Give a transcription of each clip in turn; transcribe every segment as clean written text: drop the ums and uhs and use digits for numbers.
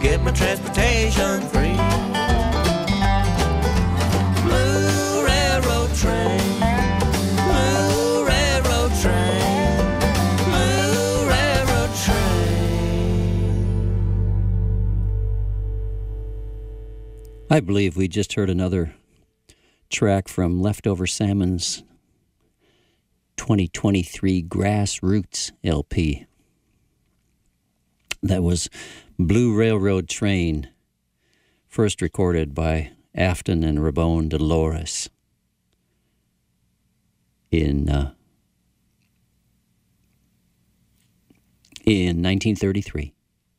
get my transportation free. Blue railroad train, blue railroad train, blue railroad train. I believe we just heard another track from Leftover Salmon's 2023 Grassroots LP. That was Blue Railroad Train, first recorded by Afton and Ramon Dolores in 1933.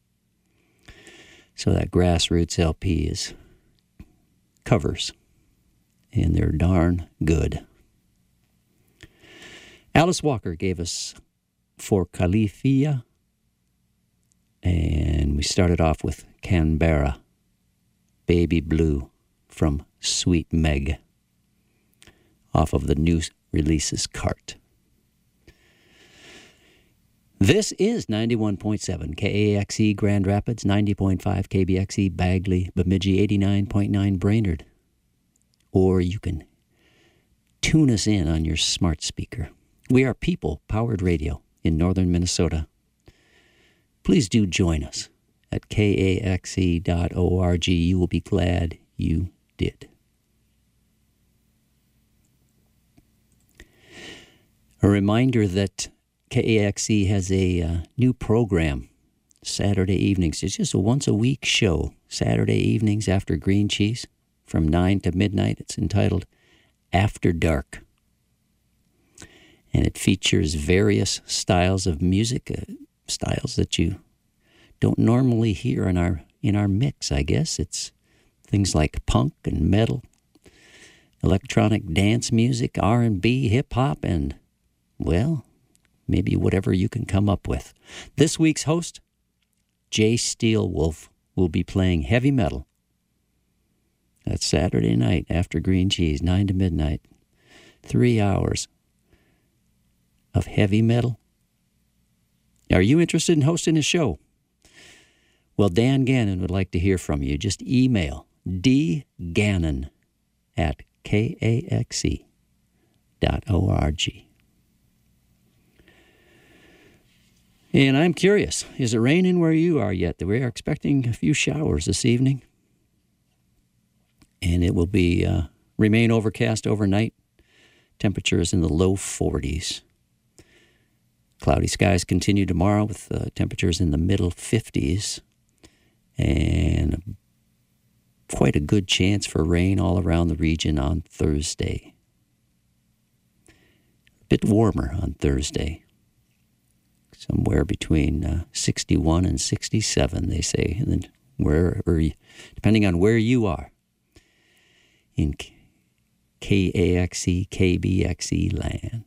So that Grassroots LP is covers, and they're darn good. Alice Walker gave us For Califia, and we started off with Canberra, Baby Blue from Sweet Meg, off of the new releases cart. This is 91.7 KAXE Grand Rapids, 90.5 KBXE Bagley, Bemidji, 89.9 Brainerd. Or you can tune us in on your smart speaker. We are People-Powered Radio in northern Minnesota. Please do join us at kaxe.org. You will be glad you did. A reminder that KAXE has a new program Saturday evenings. It's just a once-a-week show, Saturday evenings after Green Cheese from 9 to midnight. It's entitled After Dark. And it features various styles of music, styles that you don't normally hear in our mix, I guess. It's things like punk and metal, electronic dance music, R&B, hip-hop, and, well, maybe whatever you can come up with. This week's host, Jay Steelwolf, will be playing heavy metal. That's Saturday night after Green Cheese, 9 to midnight. 3 hours of heavy metal. Are you interested in hosting a show? Well, Dan Gannon would like to hear from you. Just email dgannon@kaxe.org. And I'm curious, is it raining where you are yet? We are expecting a few showers this evening. And it will be remain overcast overnight. Temperatures in the low 40s. Cloudy skies continue tomorrow with temperatures in the middle 50s. And quite a good chance for rain all around the region on Thursday. A bit warmer on Thursday. Somewhere between 61 and 67, they say. And then depending on where you are in KAXE, KBXE land.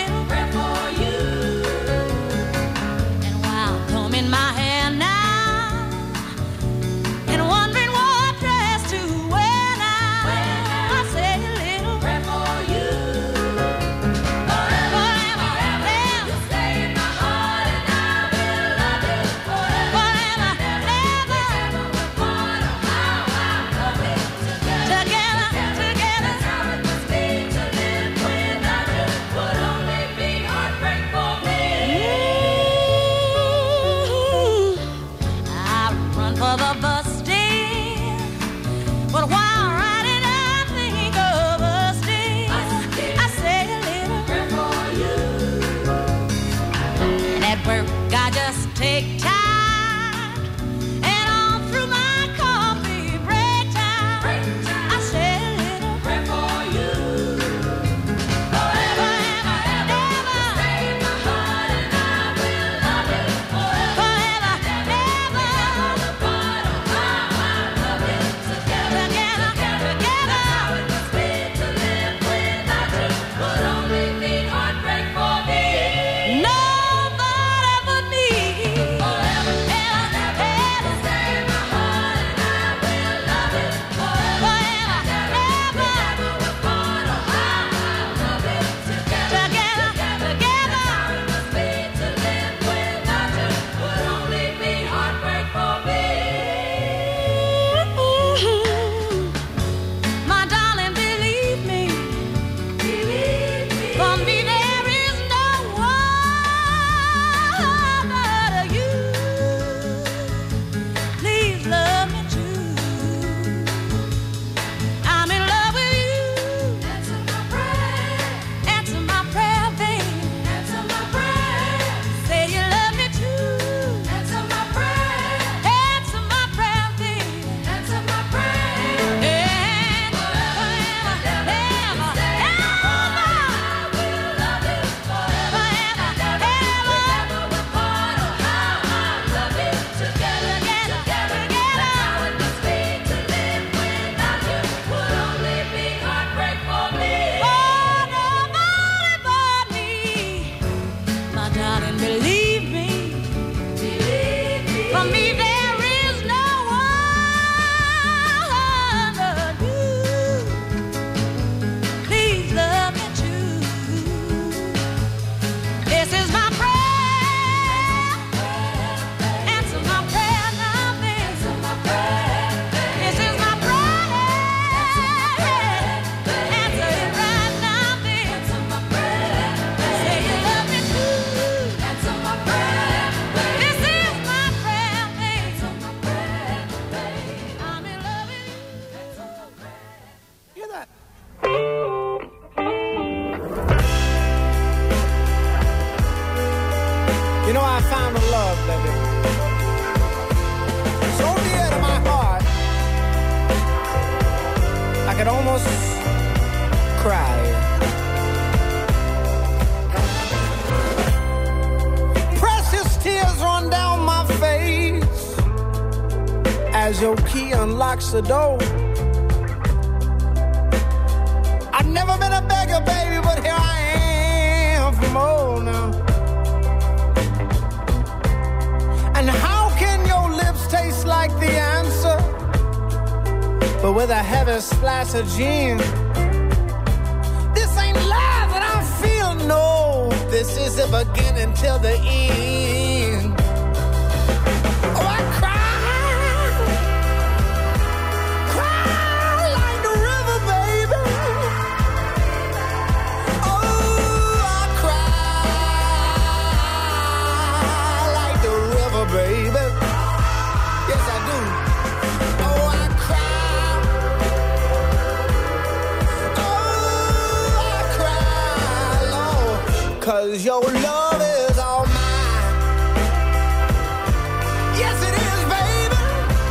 My hand now found a love, baby, so dear to my heart, I could almost cry. Precious tears run down my face as your key unlocks the door. I've never been a beggar, baby, but here I am for more now. And how can your lips taste like the answer, but with a heavy splash of gin? This ain't love that I feel, no. This is the beginning till the end. Oh, I cry like the river, baby. Oh, I cry like the river, baby. Yes, I do. Oh, I cry. Oh, I cry, Lord, 'cause your love is all mine. Yes, it is, baby.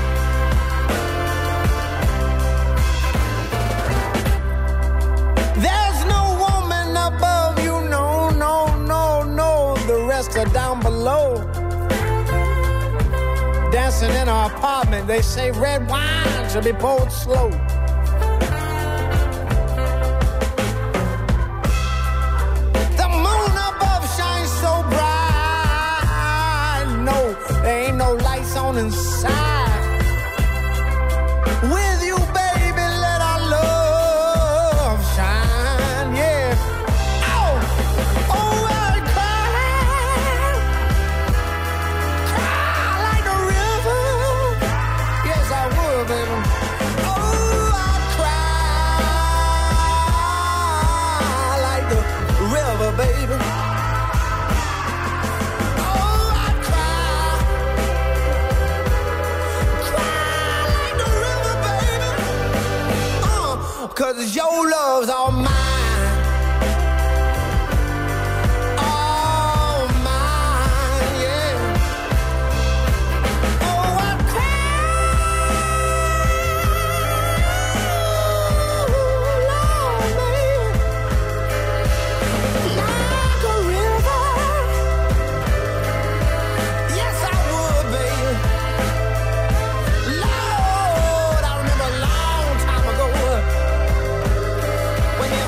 There's no woman above you, no, no, no, no. The rest are down below, dancing in our apartment. They say red wine should be poured slow. The moon above shines so bright. No, there ain't no lights on inside. With you, baby, let our love shine. Yeah. Oh, oh, I cry like the river. Yes, I would, baby. Oh, I cry like the river, baby. Oh, I cry like the river, baby. 'Cause your love's all mine. All mine, yeah. Oh, I cry, Lord, baby, like a river. Yes, I would, baby. Lord, I remember a long time ago when you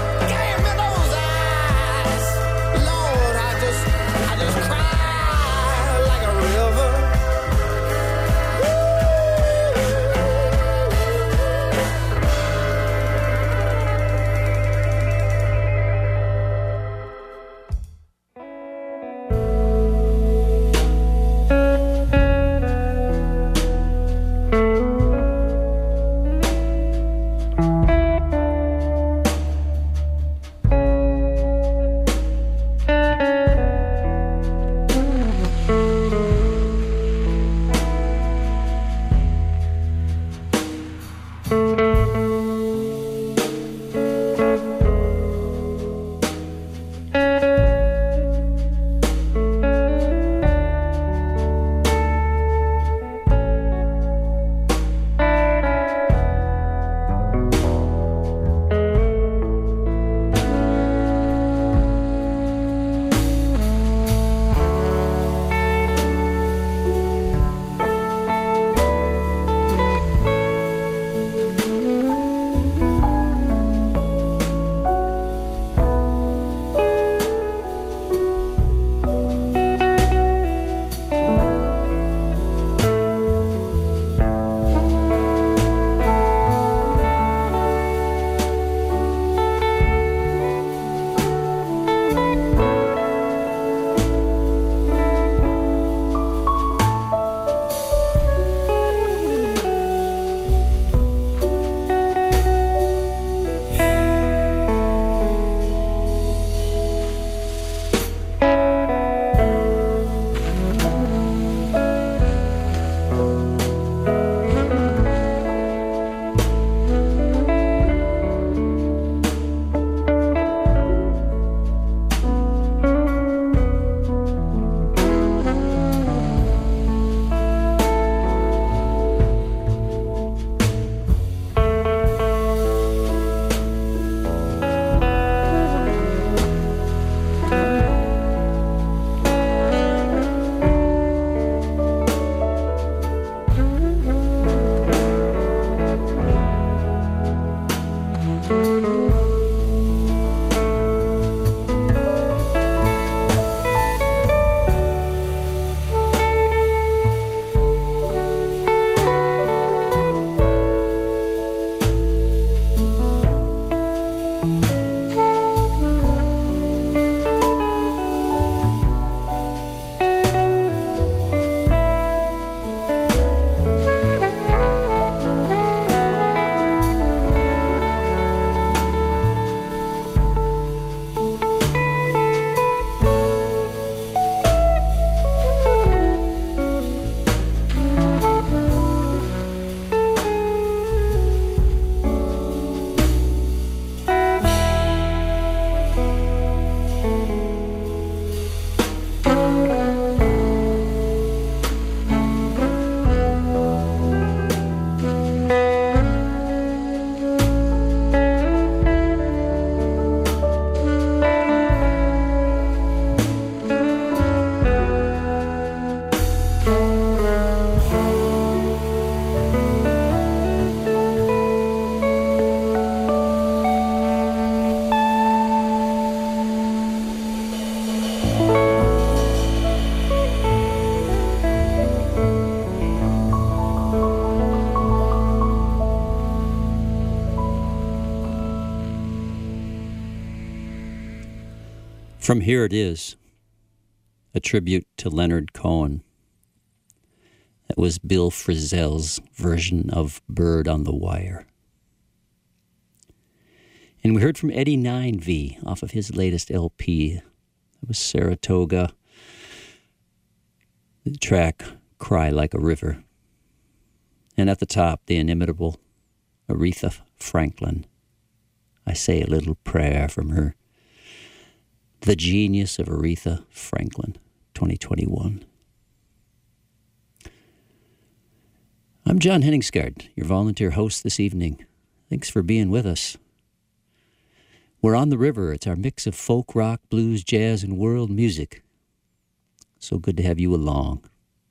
From Here It Is, a tribute to Leonard Cohen. That was Bill Frisell's version of Bird on the Wire. And we heard from Eddie 9V off of his latest LP. It was Saratoga. The track, Cry Like a River. And at the top, the inimitable Aretha Franklin. I Say a Little Prayer from her. The Genius of Aretha Franklin, 2021. I'm John Henningsgaard, your volunteer host this evening. Thanks for being with us. We're on the river. It's our mix of folk, rock, blues, jazz, and world music. So good to have you along.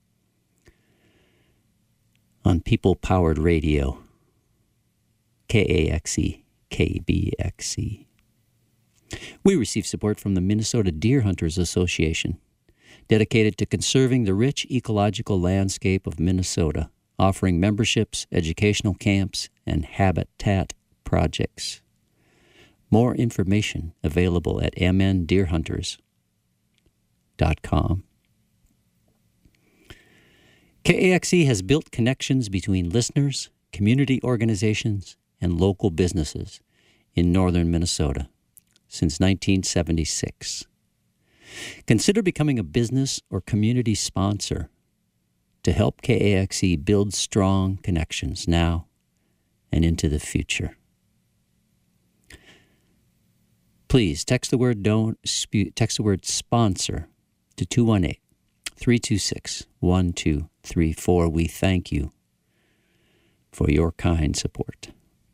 On People-Powered Radio, KAXE, KBXE. We receive support from the Minnesota Deer Hunters Association, dedicated to conserving the rich ecological landscape of Minnesota, offering memberships, educational camps, and habitat projects. More information available at mndeerhunters.com. KAXE has built connections between listeners, community organizations, and local businesses in northern Minnesota since 1976. Consider becoming a business or community sponsor to help KAXE build strong connections now and into the future. Please text the word sponsor to 218-326-1234. We thank you for your kind support.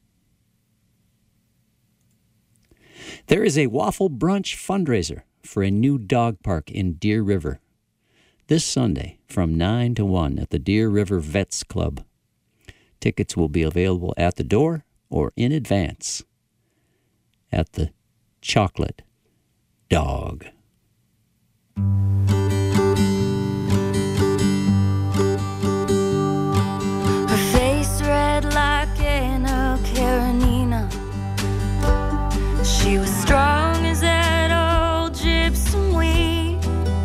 There is a waffle brunch fundraiser for a new dog park in Deer River this Sunday from 9 to 1 at the Deer River Vets Club. Tickets will be available at the door or in advance at the Chocolate Dog. Her face red like Anna Karenina. She was strong as that old gypsum weed.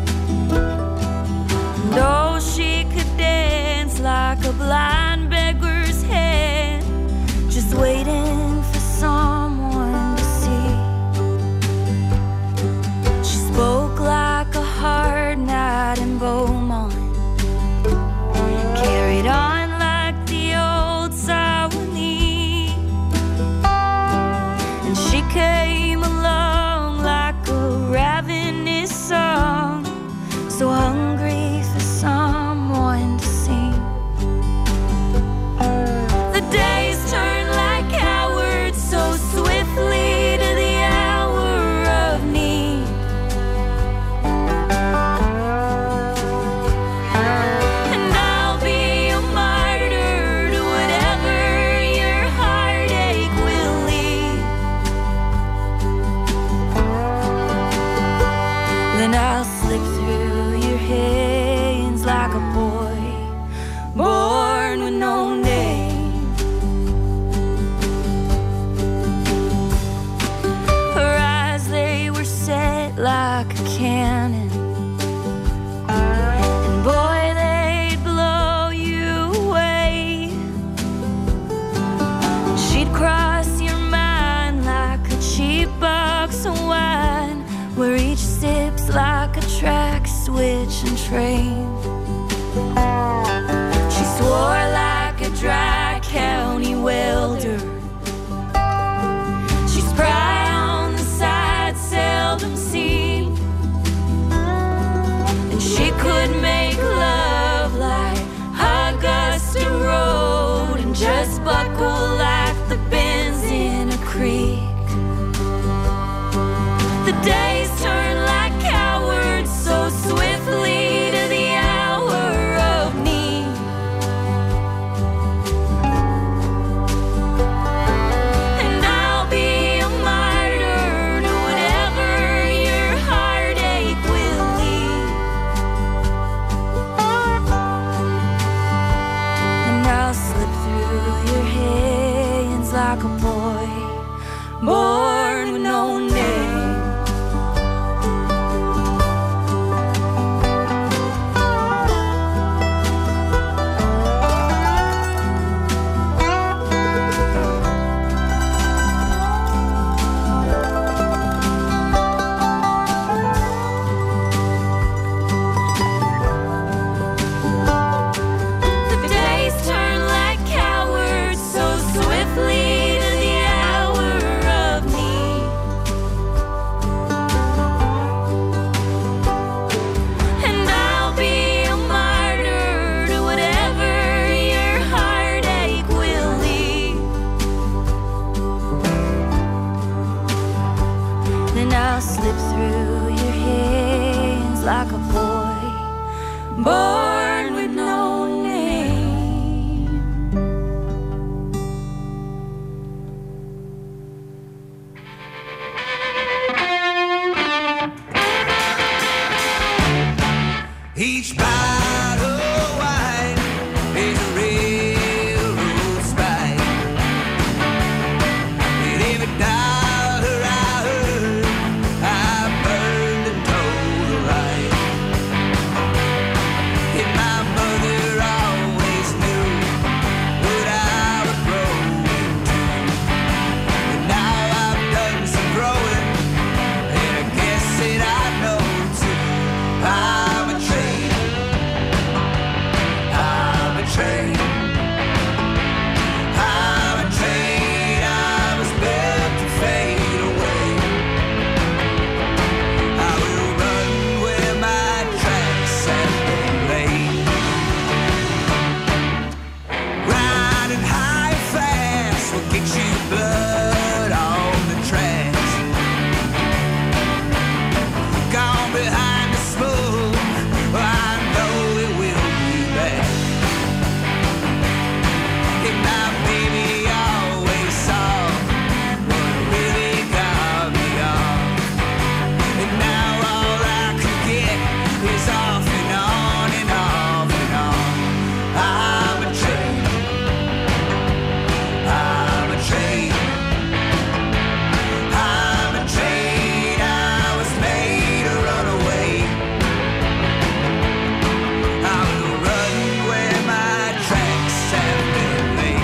And oh, she could dance like a blind beggar's head, just waiting for someone to see. She spoke like a hard night in Beaumont, carried on like the old Sawanee, and she came along like a ravenous song, so hungry for someone to sing. The days turn like cowards so swiftly to the hour of need. And I'll be a martyr to whatever your heartache will lead. Then I'll slip through your hands like a boy born with no name. Her eyes, they were set like a cannon, and boy, they'd blow you away. She'd cross your mind like a cheap box of wine, where each sip's like a track switch and train. She swore like a dry county welder. She's spry on the side, seldom seen, and she could make love like Augusta Road and just buckle like the bends in a creek. The days turn like cowards so swiftly to the then I'll slip through your hands like a boy born with no name. Each bottle of wine is a railroad spike, and every dollar I heard, I burned and told her right. And my mother always knew what I was growing to. But now I've done some growing, and I guess that I know too. I'm a train. I'm a train. I'm a train. I was built to fade away. I will run where my tracks have been laid. Riding high and fast will get you blood on the tracks. Gone behind the smoke, well, I know it will be back. And my baby always saw what really got me off. And now all I can get is off and on and off and on. I'm a train. I'm a train. I'm a train. I was made to run away. I will run where my tracks have been laid.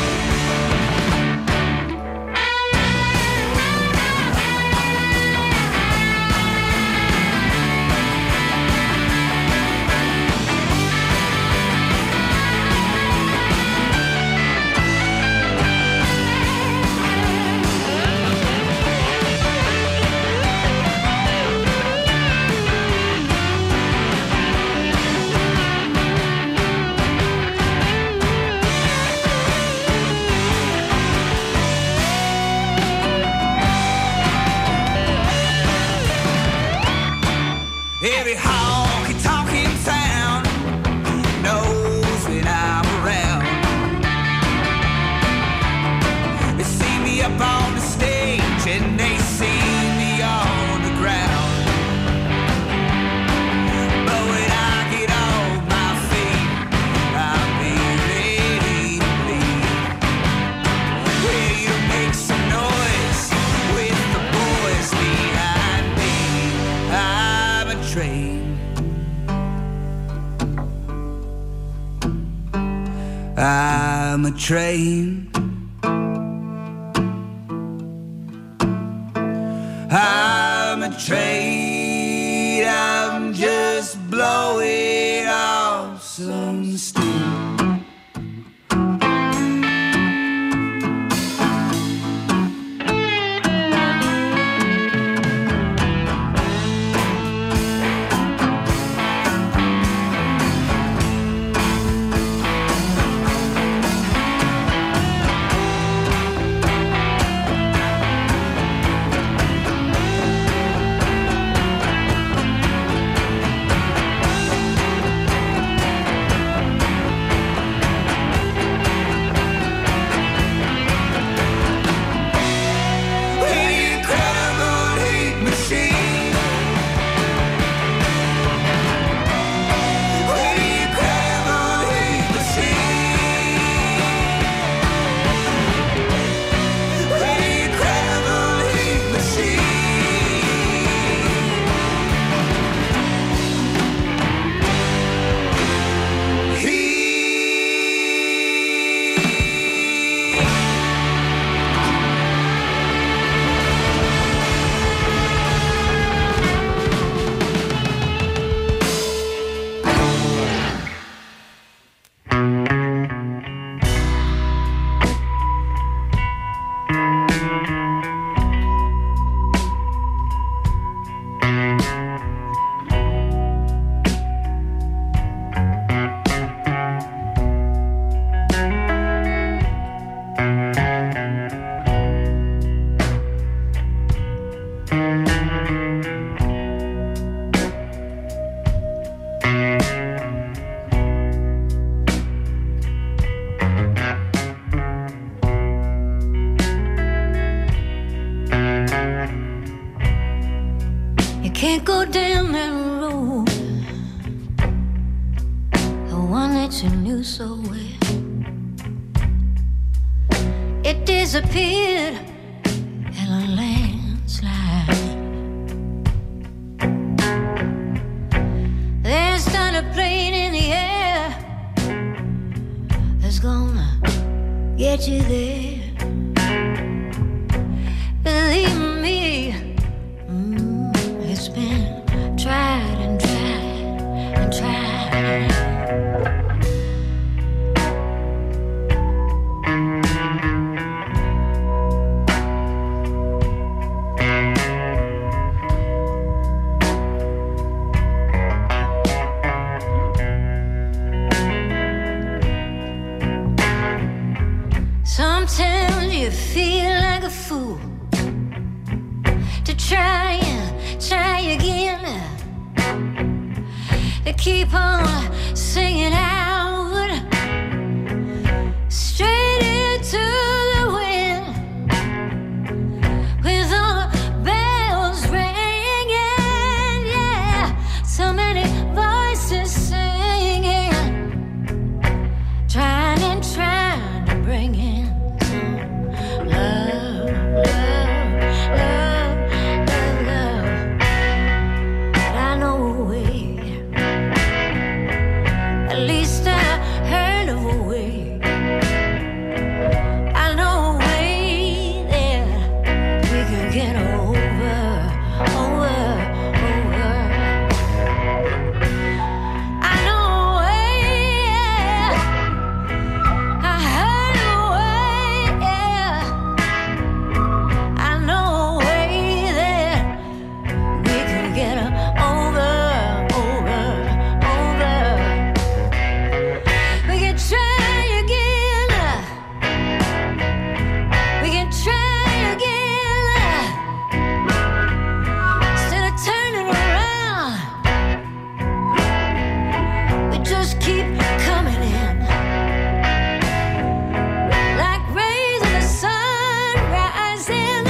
Every honky-tonk in town knows when I'm around. They see me up on the stage and they see me on the ground. But when I get on my feet, I'll be ready to bleed. Ready to make some noise with the boys behind me. I'm a train. I'm a train. I'm a train. I'm just blowing off some steam. can't go down that road, the one that you knew so well. It disappeared in a landslide. There's not a plane in the air that's gonna get you there. Believe me, it's been tried and tried and tried. Sometimes you feel like a fool to try again, to keep on singing out straight into the wind, with all the bells ringing, yeah, so many voices singing, trying to bring in love, love, love, love, love. But I know a way, at least I heard of a way. I know a way that we can get over. I know a way, yeah. I heard a way, yeah. I know a way that we can get over. We can try again. We can try again. Instead of turning around, we just keep coming in, like rays of the sun rising,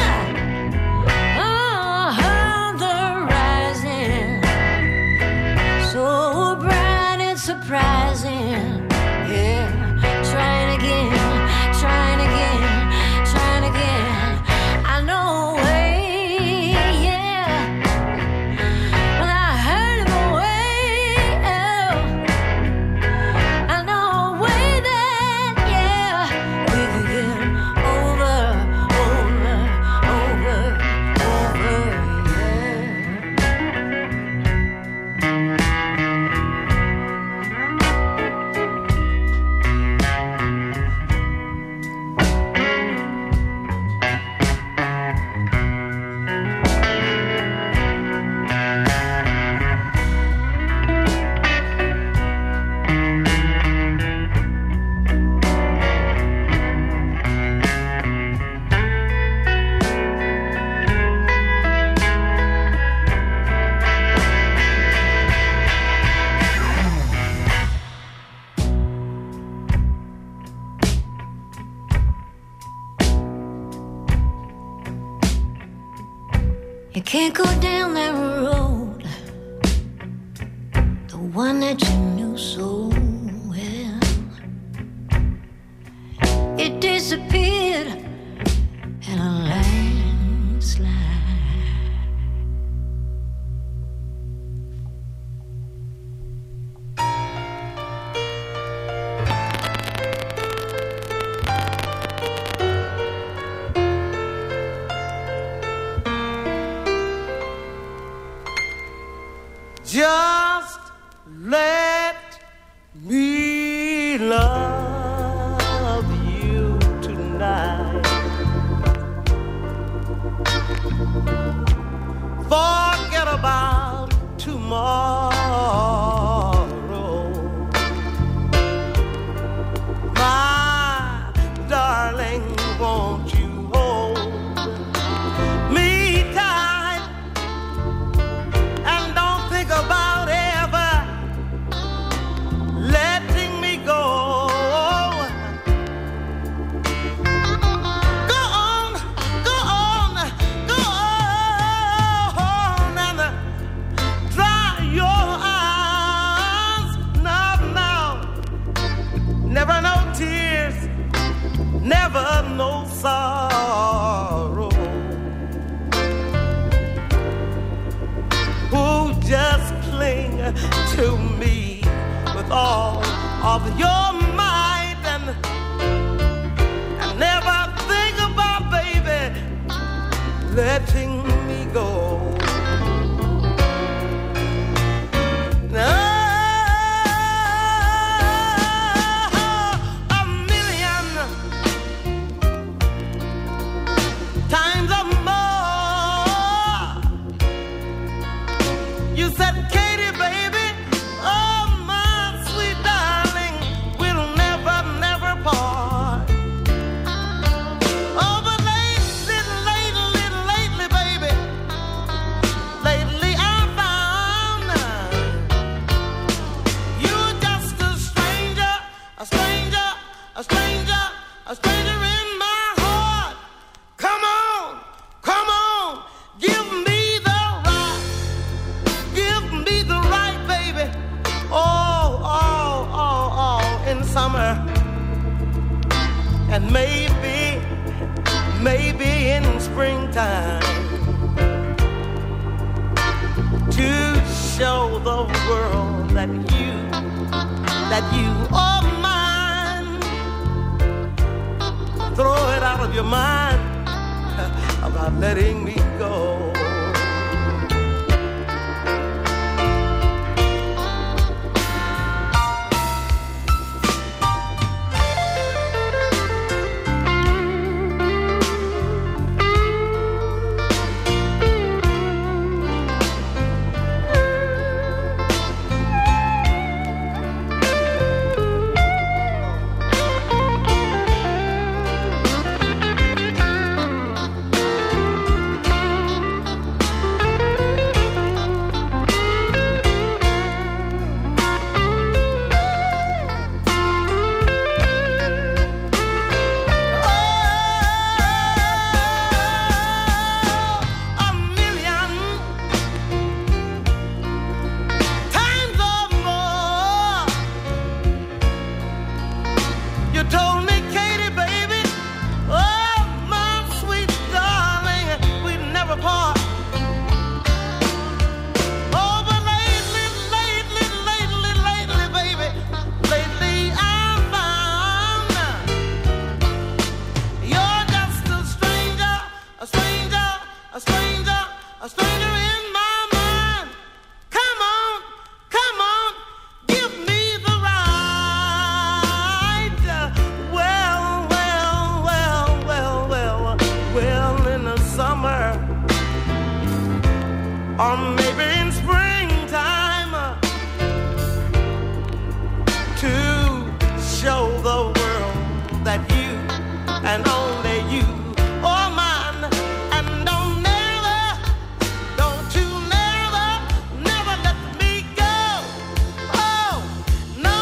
on the rising, so bright and surprising, yeah. Trying again, trying again, trying again. I know a way, yeah. Well, I heard of a way, oh. I know a way that, yeah, we can get over, you can't go down that road, the one that you knew so well. It disappeared in a landslide. Just let me love you tonight. Forget about tomorrow. My darling, won't you hold me tight and don't think about ever letting me go. Go on, go on, go on and to me with all of your might, and never think about, baby, letting me go. A million times or more you said, Katie, baby, oh my sweet darling, we'll never, never part. Oh, but lately, baby, lately I found you're just a stranger, a stranger, a stranger, a stranger in my heart. Come on, give me the right, baby. Oh, in summer, and maybe in springtime, to show the world that you are mine. Throw it out of your mind about letting me go. Or maybe in springtime, to show the world that you and only you are mine. And don't you never let me go. Oh, no,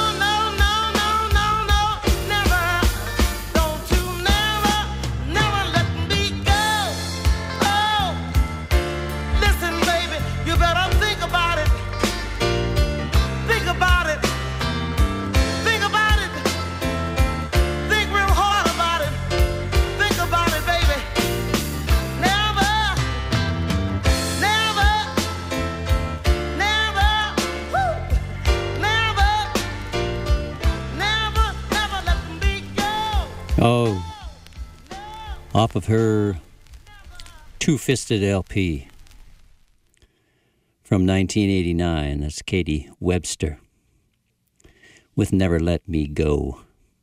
never. Don't you never let me go. Oh, listen, baby, you better think about it. Think about it. Think about it. Think real hard about it. Think about it, baby. Never, woo, never let me go. Oh, off of her Two-Fisted LP from 1989, that's Katie Webster with Never Let Me Go.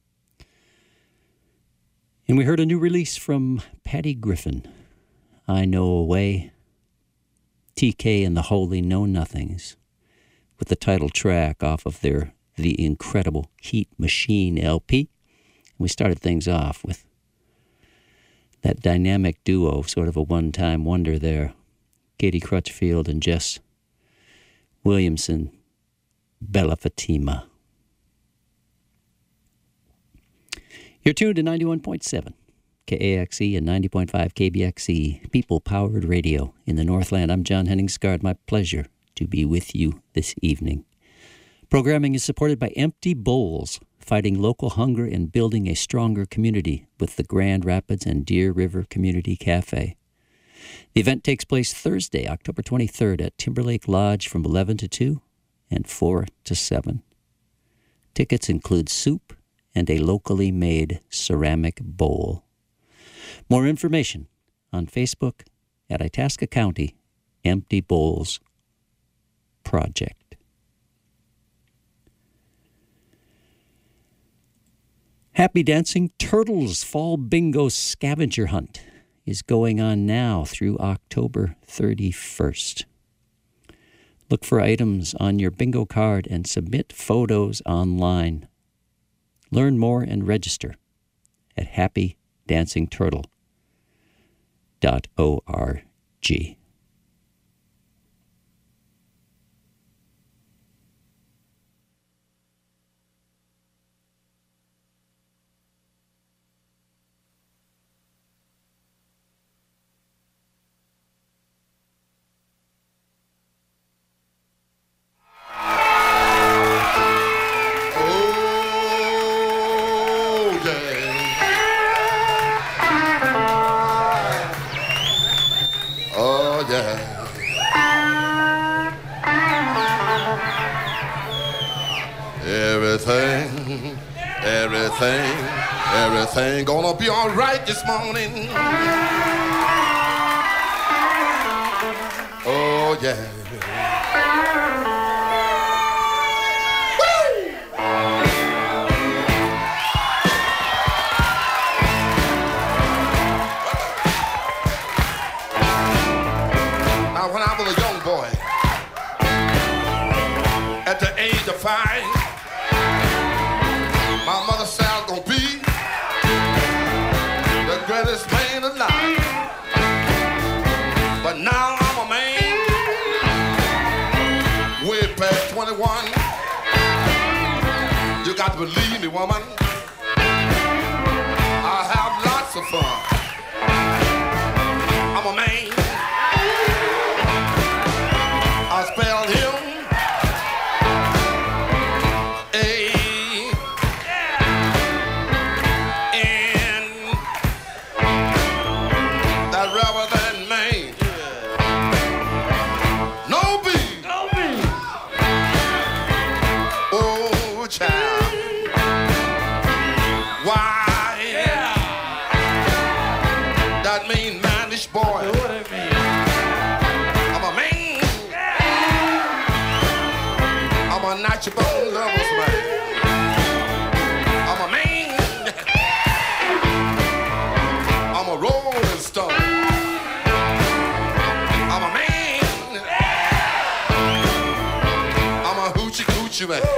And we heard a new release from Patty Griffin, I Know a Way, TK and the Holy Know-Nothings, with the title track off of their The Incredible Heat Machine LP. And we started things off with that dynamic duo, sort of a one-time wonder there, Katie Crutchfield and Jess Williamson, Bella Fatima. You're tuned to 91.7 KAXE and 90.5 KBXE, people-powered radio in the Northland. I'm John Henningsgaard. My pleasure to be with you this evening. Programming is supported by Empty Bowls, fighting local hunger and building a stronger community with the Grand Rapids and Deer River Community Cafe. The event takes place Thursday, October 23rd at Timberlake Lodge from 11 to 2. and 4 to 7. Tickets include soup and a locally made ceramic bowl. More information on Facebook at Itasca County Empty Bowls Project. Happy Dancing Turtles Fall Bingo Scavenger Hunt is going on now through October 31st. Look for items on your bingo card and submit photos online. Learn more and register at happydancingturtle.org. Everything gonna be all right this morning. Oh yeah. Woo! Now when I was a young boy, at the age of 5, my mother said I was gonna be the greatest man alive. But now I'm a man, way past 21. You got to believe me, woman. I have lots of fun. I'm a man. I spelled him your bone lovers, man. I'm a man. I'm a rolling stone. I'm a man. I'm a hoochie coochie man.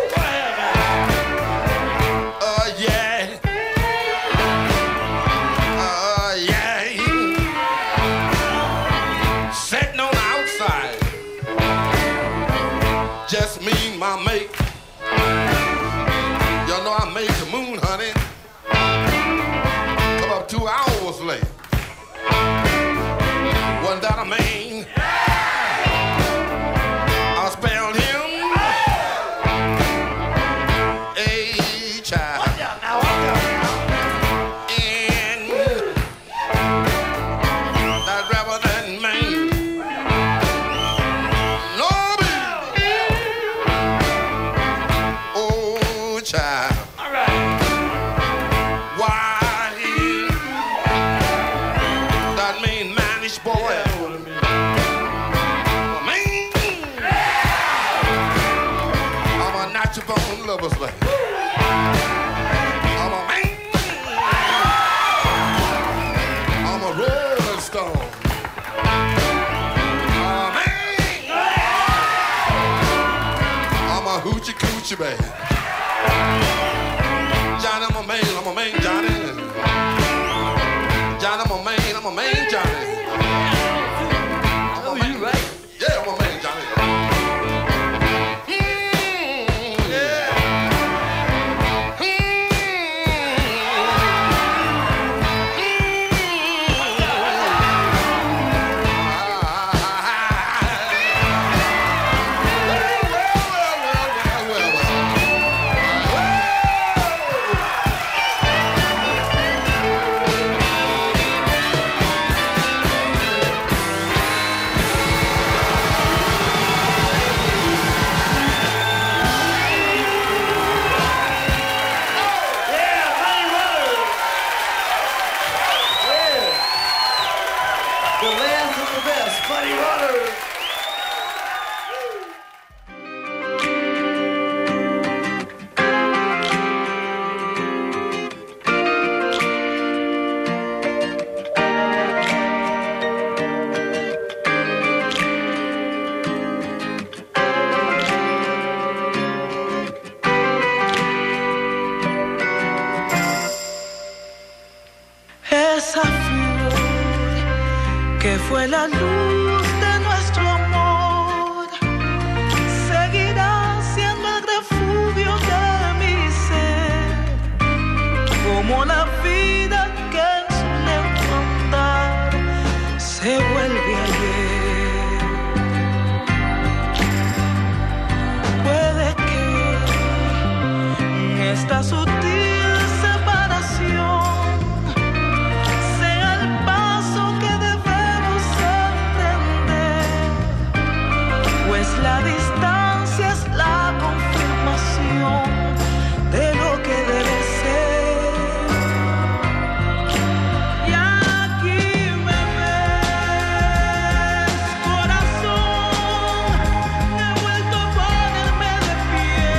Yeah. Yeah. Sitting on the outside. Just me and my mate. You know I made the moon, honey. Come up 2 hours late. Wasn't that a man? I spelled him A-child. And that rather than man. Child. All right. Why that mean manish boy? Man, I'm a natural born lover's man. I'm a man. I'm a rolling stone. I'm a man. I'm a hoochie coochie man. Johnny, I'm a man, Johnny. Johnny, I'm a man, Johnny. Oh, you right? Yeah, I'm a man, Johnny. Yeah. Well. la luz de nuestro amor seguirá siendo el refugio de mi ser, como la vida que en su lento andar se vuelve ayer. Puede que esta sutil separación sea el paso que debemos emprender, pues la distancia es la confirmación de lo que debe ser. Y aquí me ves, corazón, he vuelto a ponerme de pie,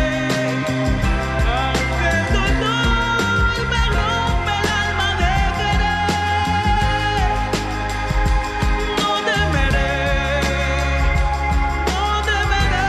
aunque el dolor me rompe el alma de querer. No temeré, no temeré.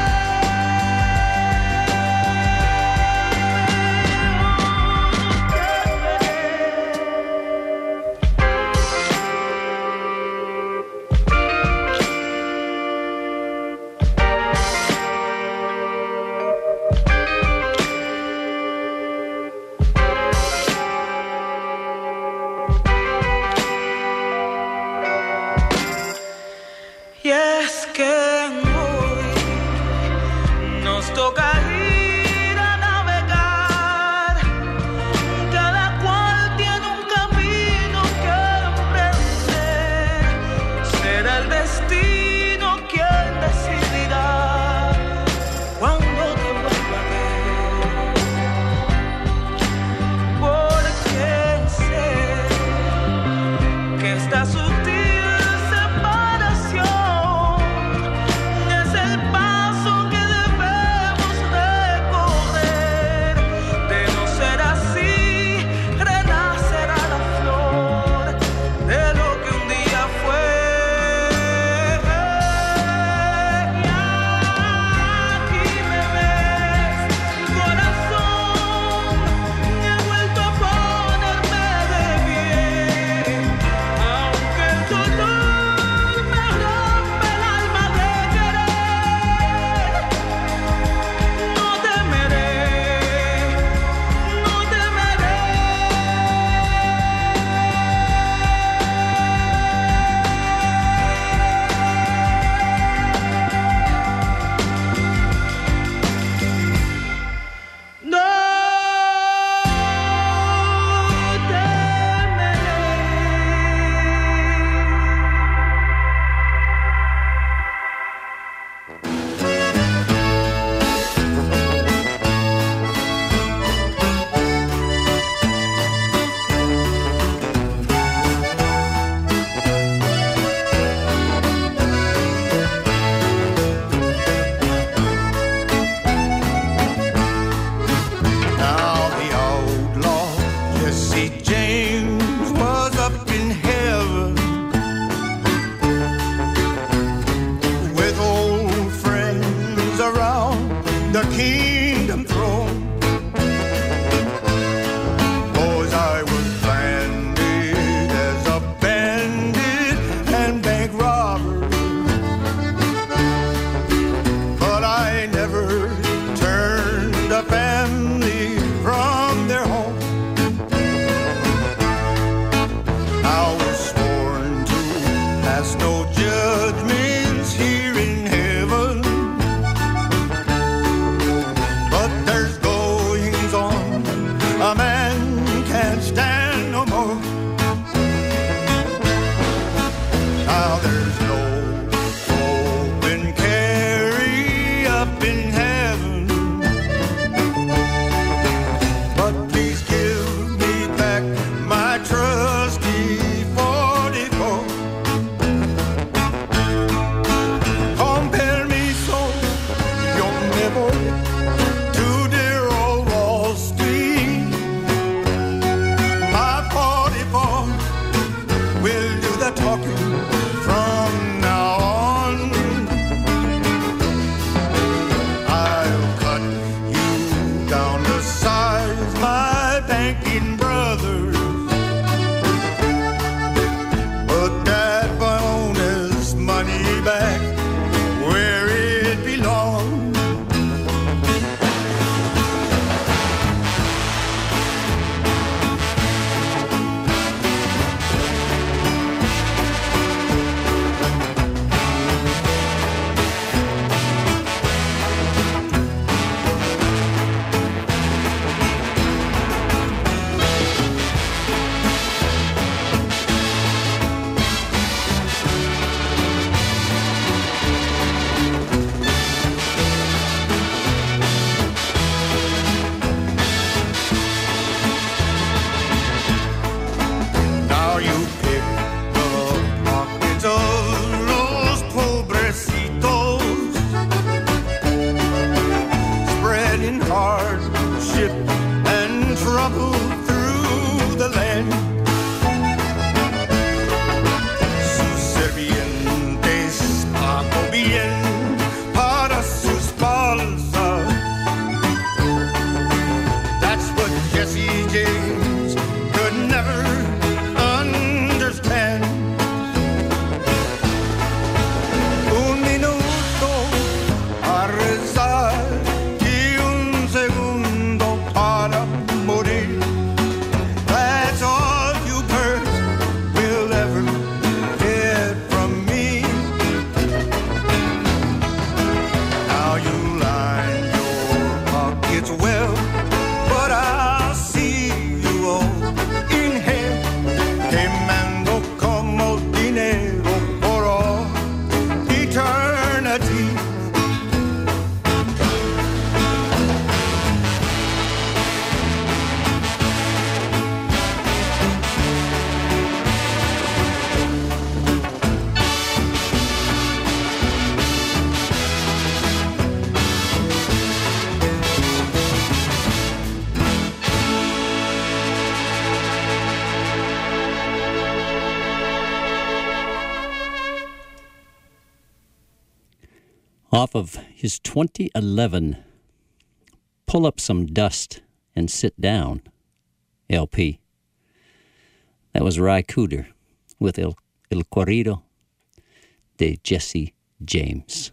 Off of his 2011 Pull Up Some Dust and Sit Down LP. That was Ry Cooder with El Corrido de Jesse James.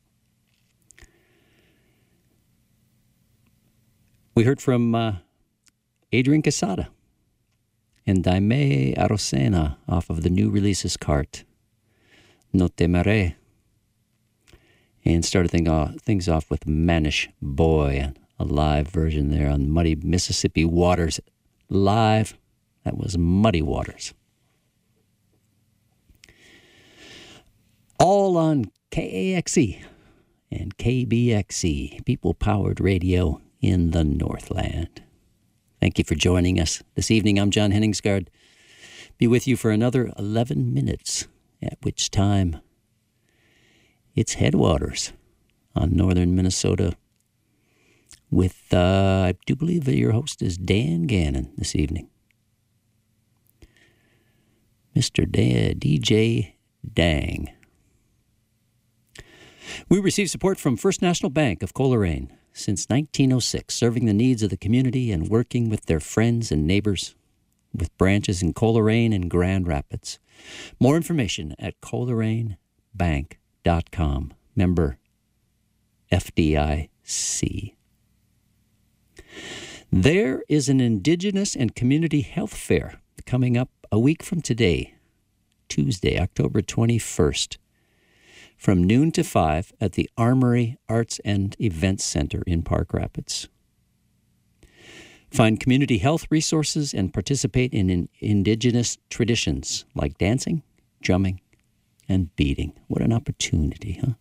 We heard from Adrian Quesada and Daime Arocena off of the new releases cart, No Temeré. And started things off with Manish Boy, a live version there on Muddy Mississippi Waters. Live, that was Muddy Waters. All on KAXE and KBXE, people-powered radio in the Northland. Thank you for joining us this evening. I'm John Henningsgaard. Be with you for another 11 minutes, at which time it's Headwaters on northern Minnesota with, I do believe that your host is Dan Gannon this evening. Mr. DJ Dang. We receive support from First National Bank of Coleraine since 1906, serving the needs of the community and working with their friends and neighbors with branches in Coleraine and Grand Rapids. More information at ColeraneBank.com. Member FDIC. There is an Indigenous and Community Health Fair coming up a week from today, Tuesday, October 21st, from noon to 5 at the Armory Arts and Events Center in Park Rapids. Find community health resources and participate in Indigenous traditions like dancing, drumming, and beading. What an opportunity, huh?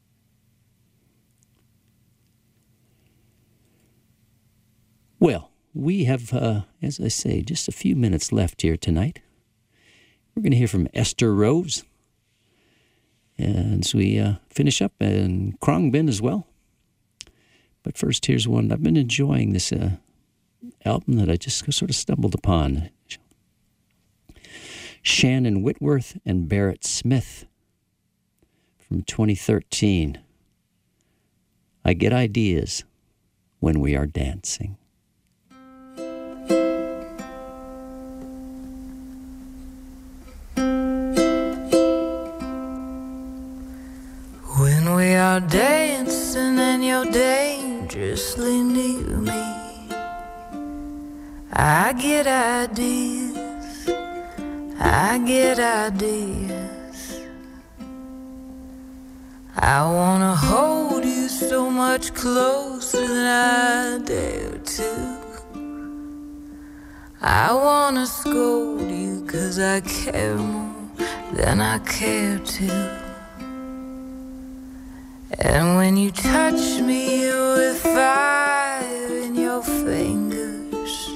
Well, we have, as I say, just a few minutes left here tonight. We're going to hear from Esther Rose. And so we finish up, and Khruangbin as well. But first, here's one. I've been enjoying this album that I just sort of stumbled upon. Shannon Whitworth and Barrett Smith from 2013. I get ideas when we are dancing. When we are dancing and you're dangerously near me, I get ideas, I get ideas. I wanna hold you so much closer than I dare to. I wanna scold you 'cause I care more than I care to. And when you touch me with fire in your fingers,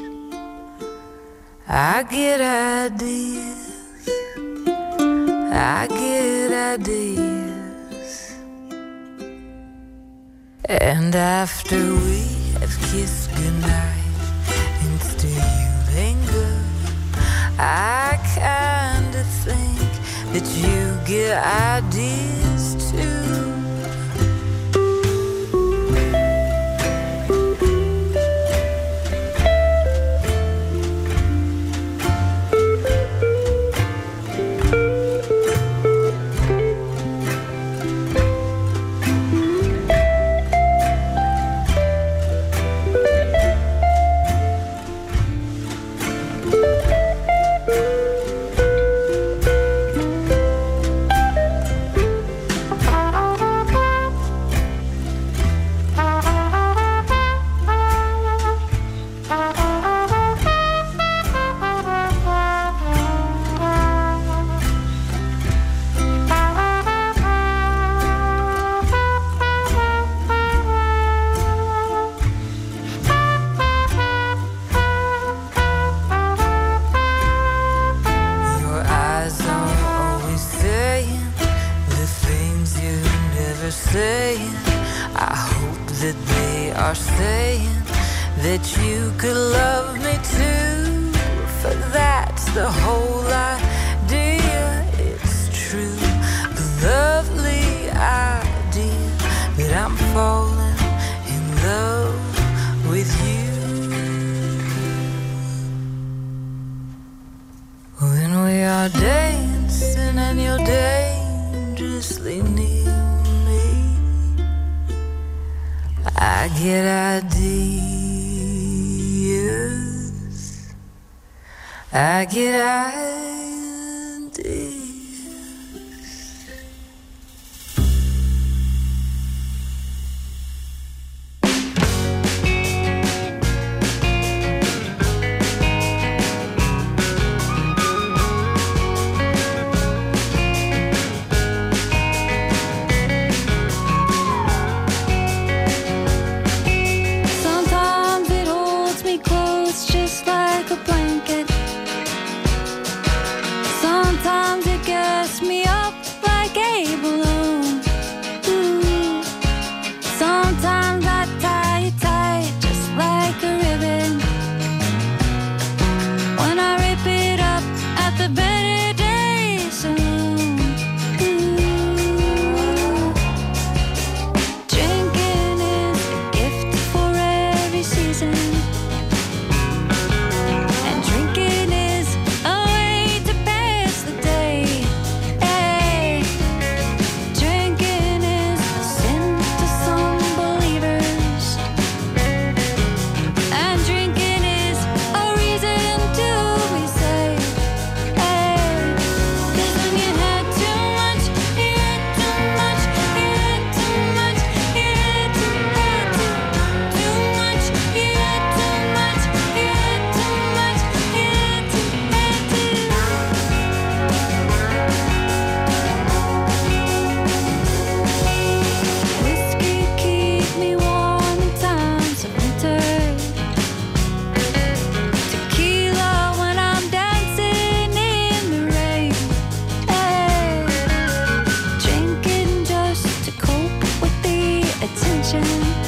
I get ideas, I get ideas. And after we have kissed goodnight and still you linger, I kinda think that you get ideas too. Saying, I hope that they are saying that you could love me too. For that's the whole idea. It's true, the lovely idea falling in love with you. When we are dancing and you're dangerously near me, I get ideas. I get ideas. Sometimes it holds me close just like a blanket. Sometimes it gets me up like a balloon. Ooh. Sometimes I tie it tight just like a ribbon. When I rip it up at the Better Day Saloon. Ooh. Drinking is a gift for every season. And drinking is a way to pass the day. Hey. Drinking is a sin to some believers. And drinking is a reason to be saved. Hey. 'Cause when you had too much, you had too much, you had too much, you had too much, you had too much, you had too much, you had too. Whiskey keep me warm in times of winter. Tequila when I'm dancing in the rain. Hey. Drinking just to cope with the attention.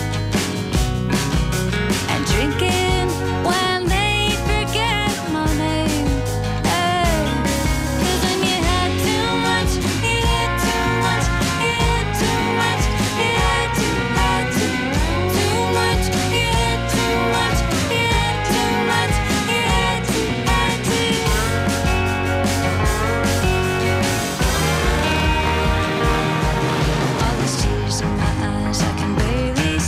And drinking when they forget my name. Hey. 'Cause when you had too much, you had too much, you had too much, you had too much, you had too much, you had too much, you had too. All these tears in my eyes, I can barely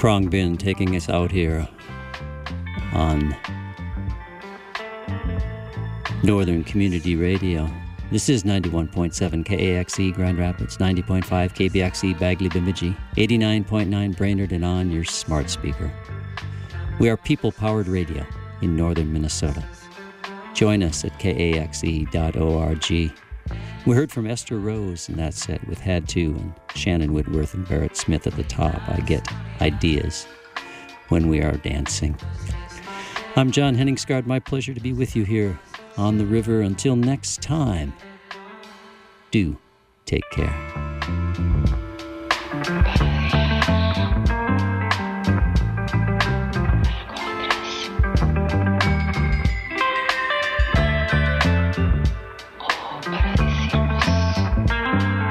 Khruangbin taking us out here on Northern Community Radio. This is 91.7 KAXE Grand Rapids, 90.5 KBXE Bagley Bemidji, 89.9 Brainerd, and on your smart speaker. We are people-powered radio in northern Minnesota. Join us at kaxe.org. We heard from Esther Rose in that set with Had To and Shannon Whitworth and Barrett Smith at the top. I get ideas when we are dancing. I'm John Henningsgaard. My pleasure to be with you here on the river. Until next time, do take care.